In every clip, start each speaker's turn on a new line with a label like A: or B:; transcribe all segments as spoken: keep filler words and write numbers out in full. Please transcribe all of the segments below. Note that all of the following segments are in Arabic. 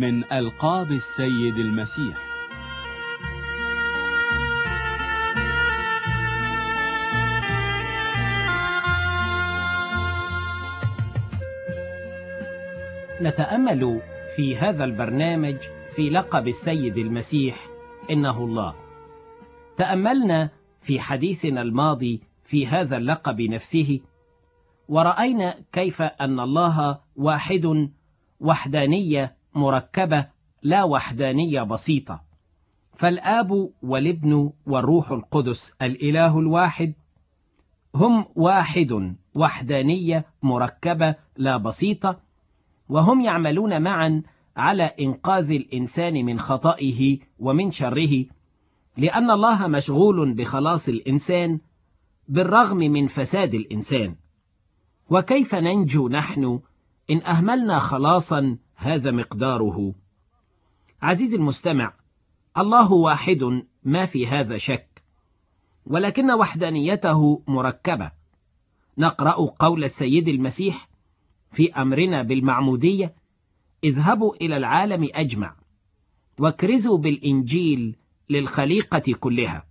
A: من ألقاب السيد المسيح.
B: نتأمل في هذا البرنامج في لقب السيد المسيح إنه الله. تأملنا في حديثنا الماضي في هذا اللقب نفسه، ورأينا كيف أن الله واحد، وحدانية مركبة لا وحدانية بسيطة. فالآب والابن والروح القدس الإله الواحد هم واحد، وحدانية مركبة لا بسيطة، وهم يعملون معا على إنقاذ الإنسان من خطئه ومن شره، لأن الله مشغول بخلاص الإنسان بالرغم من فساد الإنسان. وكيف ننجو نحن إن أهملنا خلاصا هذا مقداره؟ عزيزي المستمع، الله واحد ما في هذا شك، ولكن وحدانيته مركبة. نقرأ قول السيد المسيح في أمرنا بالمعمودية: اذهبوا إلى العالم أجمع واكرزوا بالإنجيل للخليقة كلها،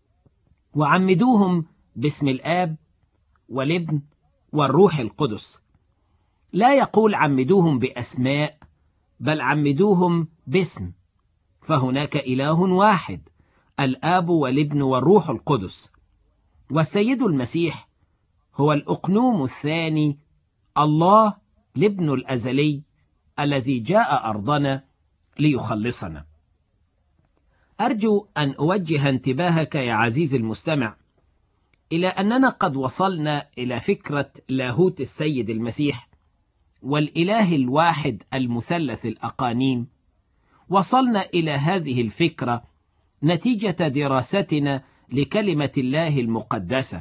B: وعمدوهم باسم الآب والابن والروح القدس. لا يقول عمدوهم بأسماء، بل عمدوهم باسم، فهناك إله واحد، الآب والابن والروح القدس. والسيد المسيح هو الأقنوم الثاني، الله الابن الأزلي الذي جاء أرضنا ليخلصنا. أرجو أن أوجه انتباهك يا عزيزي المستمع إلى أننا قد وصلنا إلى فكرة لاهوت السيد المسيح والإله الواحد المثلث الأقانيم. وصلنا إلى هذه الفكرة نتيجة دراستنا لكلمة الله المقدسة،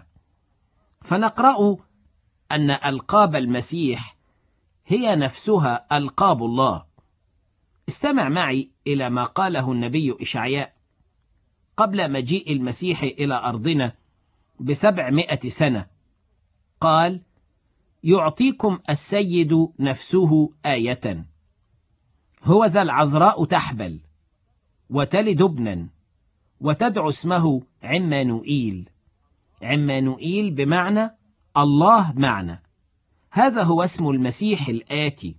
B: فنقرأ أن ألقاب المسيح هي نفسها ألقاب الله. استمع معي إلى ما قاله النبي إشعياء قبل مجيء المسيح إلى أرضنا بسبعمائة سنة. قال: يعطيكم السيد نفسه آية، هو ذا العذراء تحبل وتلد ابنا وتدعو اسمه عمانوئيل. عمانوئيل بمعنى الله معنا. هذا هو اسم المسيح الآتي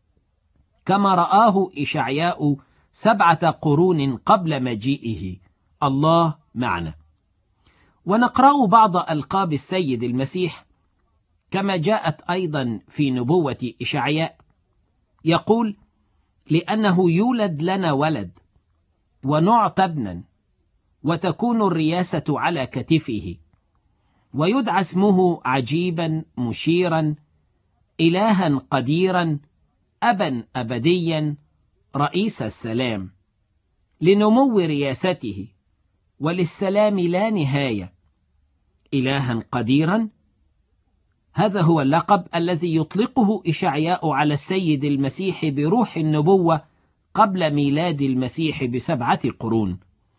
B: كما رآه إشعياء سبعة قرون قبل مجيئه، الله معنا. ونقرأ بعض ألقاب السيد المسيح كما جاءت أيضا في نبوة إشعياء. يقول: لأنه يولد لنا ولد ونعطى ابنا وتكون الرياسة على كتفه، ويدعى اسمه عجيبا، مشيرا، إلها قديرا، أبا أبديا، رئيس السلام، لنمو رياسته وللسلام لا نهاية. إلها قديرا، هذا هو اللقب الذي يطلقه إشعياء على السيد المسيح بروح النبوة قبل ميلاد المسيح بسبعة قرون.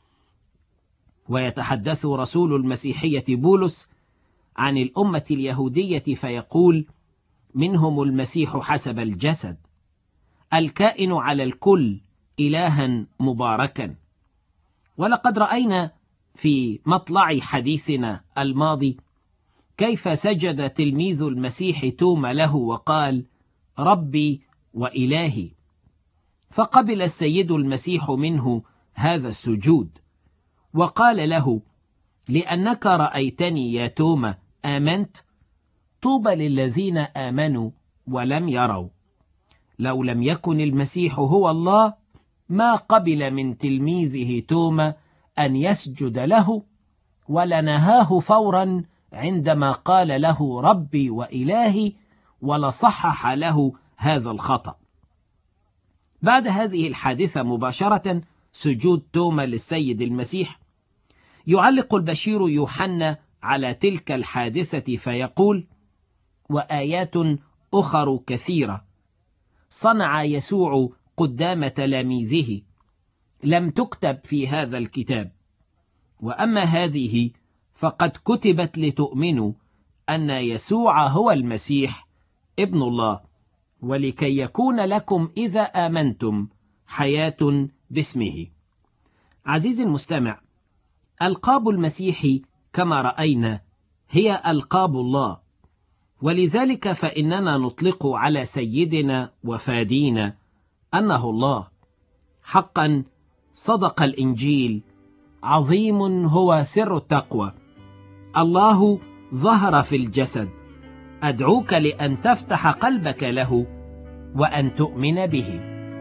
B: ويتحدث رسول المسيحية بولس عن الأمة اليهودية فيقول: منهم المسيح حسب الجسد، الكائن على الكل، إلها مباركا. ولقد رأينا في مطلع حديثنا الماضي كيف سجد تلميذ المسيح توما له وقال: ربي وإلهي، فقبل السيد المسيح منه هذا السجود وقال له: لأنك رأيتني يا توما آمنت، طوبى للذين آمنوا ولم يروا. لو لم يكن المسيح هو الله ما قبل من تلميذه توما أن يسجد له، ولنهاه فورا عندما قال له ربي وإلهي، ولصحح له هذا الخطأ. بعد هذه الحادثة مباشرة، سجود توما للسيد المسيح، يعلق البشير يوحنا على تلك الحادثة فيقول: وآيات أخر كثيرة صنع يسوع قدام تلاميذه لم تكتب في هذا الكتاب، وأما هذه فقد كتبت لتؤمنوا أن يسوع هو المسيح ابن الله، ولكي يكون لكم إذا آمنتم حياة باسمه. عزيزي المستمع، ألقاب المسيح كما رأينا هي ألقاب الله، ولذلك فإننا نطلق على سيدنا وفادينا أنه الله. حقا صدق الإنجيل، عظيم هو سر التقوى، الله ظهر في الجسد. أدعوك لأن تفتح قلبك له وأن تؤمن به.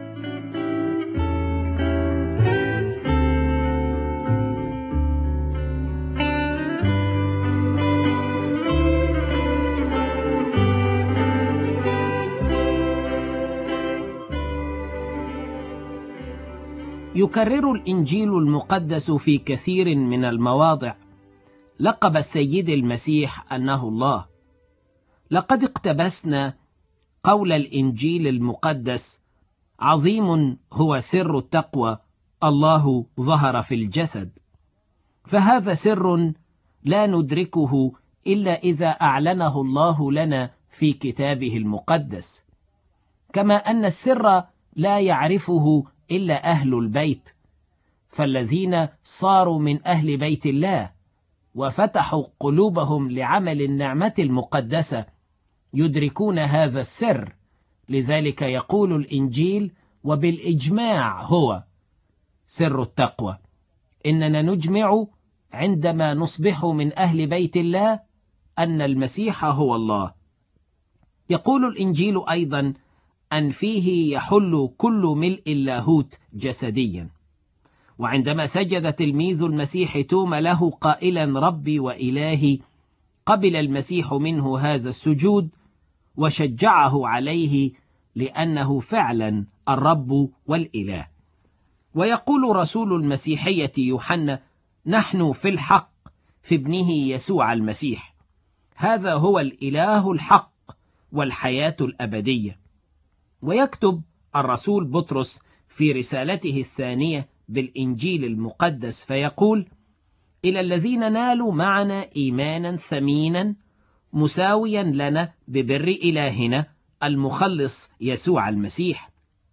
B: يكرر الإنجيل المقدس في كثير من المواضع لقب السيد المسيح أنه الله. لقد اقتبسنا قول الإنجيل المقدس: عظيم هو سر التقوى، الله ظهر في الجسد. فهذا سر لا ندركه إلا إذا أعلنه الله لنا في كتابه المقدس، كما أن السر لا يعرفه إلا أهل البيت، فالذين صاروا من أهل بيت الله وفتحوا قلوبهم لعمل النعمة المقدسة يدركون هذا السر. لذلك يقول الإنجيل: وبالإجماع هو سر التقوى. إننا نجمع عندما نصبح من أهل بيت الله أن المسيح هو الله. يقول الإنجيل أيضا أن فيه يحل كل ملء اللاهوت جسديا. وعندما سجد تلميذ المسيح توما له قائلا: ربي وإلهي، قبل المسيح منه هذا السجود وشجعه عليه لأنه فعلا الرب والإله. ويقول رسول المسيحية يوحنا: نحن في الحق في ابنه يسوع المسيح، هذا هو الإله الحق والحياة الأبدية. ويكتب الرسول بطرس في رسالته الثانية بالإنجيل المقدس فيقول: إلى الذين نالوا معنا إيمانا ثمينا مساويا لنا ببر إلهنا المخلص يسوع المسيح.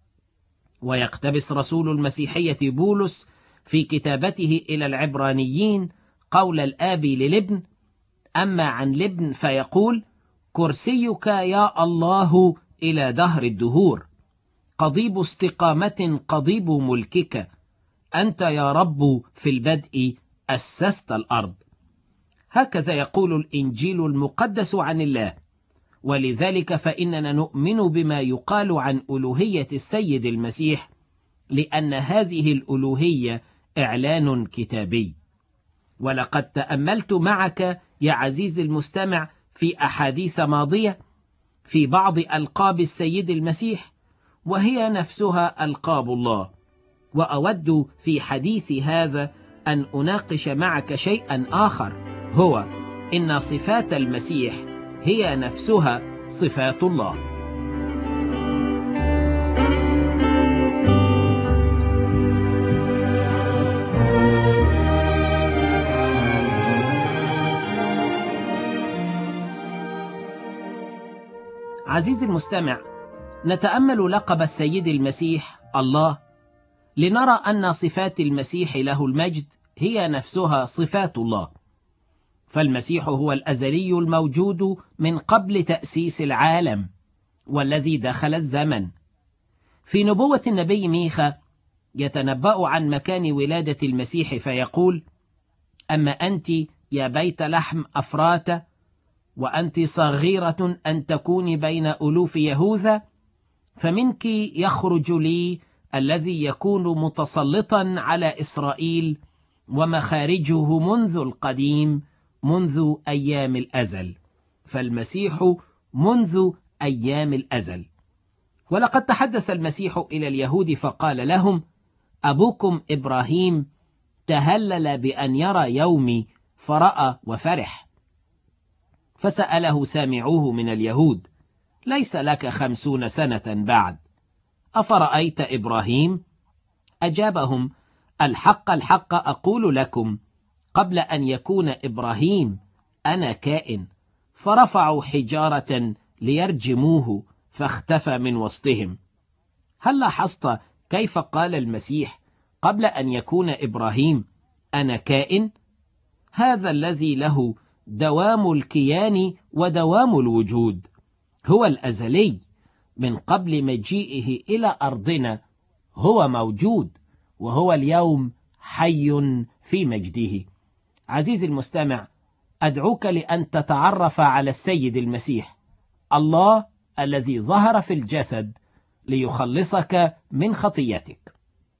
B: ويقتبس رسول المسيحية بولس في كتابته إلى العبرانيين قول الآب للابن: أما عن الابن فيقول: كرسيك يا الله إلى دهر الدهور، قضيب استقامة قضيب ملكك، أنت يا رب في البدء أسست الأرض. هكذا يقول الإنجيل المقدس عن الله، ولذلك فإننا نؤمن بما يقال عن ألوهية السيد المسيح، لأن هذه الألوهية إعلان كتابي. ولقد تأملت معك يا عزيزي المستمع في أحاديث ماضية في بعض ألقاب السيد المسيح، وهي نفسها ألقاب الله. وأود في حديثي هذا أن أناقش معك شيئا آخر، هو إن صفات المسيح هي نفسها صفات الله. عزيزي المستمع، نتأمل لقب السيد المسيح الله لنرى أن صفات المسيح له المجد هي نفسها صفات الله. فالمسيح هو الأزلي الموجود من قبل تأسيس العالم، والذي دخل الزمن. في نبوة النبي ميخا يتنبأ عن مكان ولادة المسيح فيقول: أما أنت يا بيت لحم أفرات، وأنت صغيرة أن تكوني بين ألوف يهوذا، فمنك يخرج لي الذي يكون متسلطا على إسرائيل، ومخارجه منذ القديم، منذ أيام الأزل. فالمسيح منذ أيام الأزل. ولقد تحدث المسيح إلى اليهود فقال لهم: أبوكم إبراهيم تهلل بأن يرى يومي فرأى وفرح. فسأله سامعوه من اليهود: ليس لك خمسون سنة بعد، أفرأيت إبراهيم؟ أجابهم: الحق الحق أقول لكم، قبل أن يكون إبراهيم أنا كائن. فرفعوا حجارة ليرجموه، فاختفى من وسطهم. هل لاحظت كيف قال المسيح قبل أن يكون إبراهيم أنا كائن؟ هذا الذي له دوام الكيان ودوام الوجود، هو الأزلي، من قبل مجيئه إلى أرضنا هو موجود، وهو اليوم حي في مجده. عزيزي المستمع، أدعوك لأن تتعرف على السيد المسيح، الله الذي ظهر في الجسد ليخلصك من خطيتك.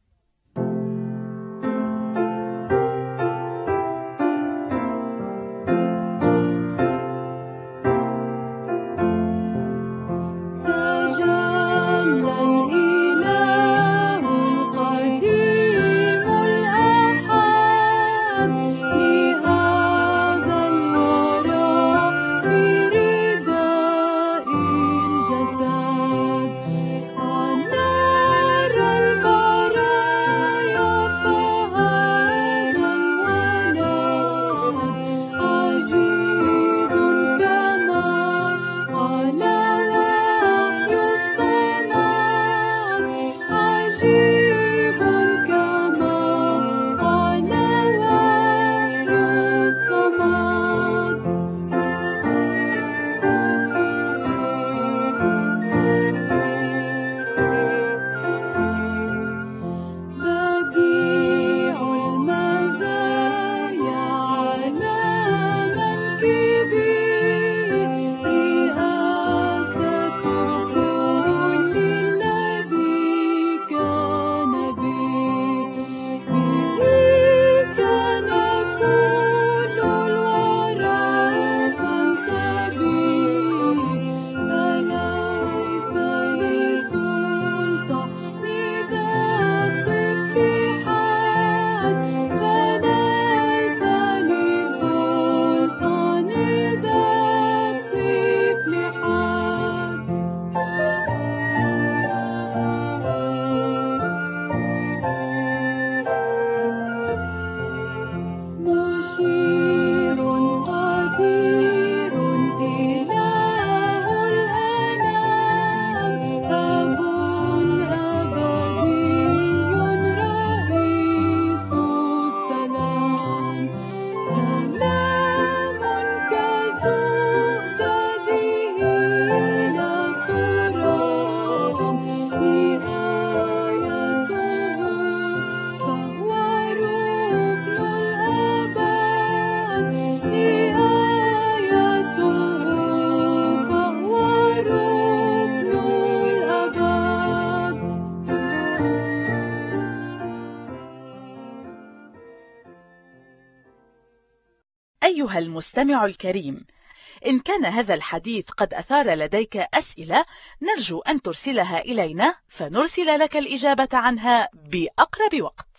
C: أيها المستمع الكريم، إن كان هذا الحديث قد أثار لديك أسئلة، نرجو أن ترسلها إلينا فنرسل لك الإجابة عنها بأقرب وقت.